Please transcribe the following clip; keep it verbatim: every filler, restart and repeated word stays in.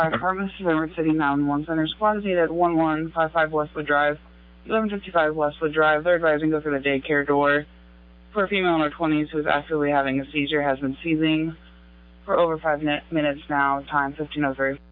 Harvest River City nine one one Center. Squad is needed at one one five five Westwood Drive, eleven fifty-five Westwood Drive. They're advising go through the daycare door for a female in her twenties who is actively having a seizure, has been seizing for over five minutes now, time fifteen oh three.